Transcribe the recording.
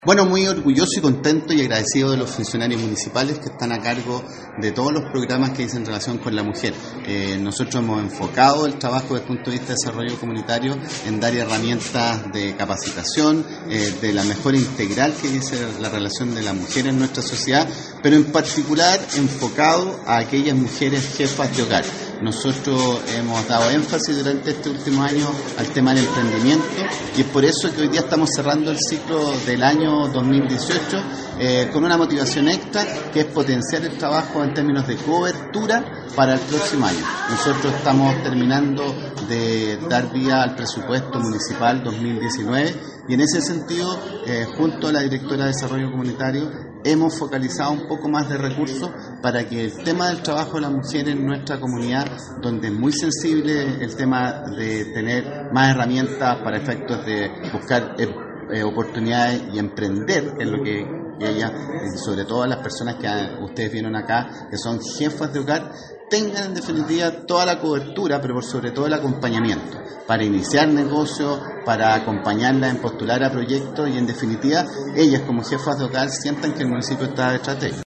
Bueno, muy orgulloso y contento y agradecido de los funcionarios municipales que están a cargo de todos los programas que dicen relación con la mujer. Nosotros hemos enfocado el trabajo desde el punto de vista de desarrollo comunitario en dar herramientas de capacitación, de la mejora integral que dice la relación de la mujer en nuestra sociedad, pero en particular enfocado a aquellas mujeres jefas de hogar. Nosotros hemos dado énfasis durante este último año al tema del emprendimiento y es por eso que hoy día estamos cerrando el ciclo del año 2018 con una motivación extra que es potenciar el trabajo en términos de cobertura para el próximo año. Nosotros estamos terminando de dar vía al presupuesto municipal 2019 y en ese sentido, junto a la directora de Desarrollo Comunitario, hemos focalizado un poco más de recursos para que el tema del trabajo de las mujeres en nuestra comunidad, donde es muy sensible el tema de tener más herramientas para efectos de buscar oportunidades y emprender, que es lo que ellas, sobre todo las personas que ustedes vieron acá, que son jefas de hogar, tengan en definitiva toda la cobertura, pero por sobre todo el acompañamiento, para iniciar negocios, para acompañarlas en postular a proyectos y en definitiva ellas como jefas de hogar sientan que el municipio está detrás de ellos.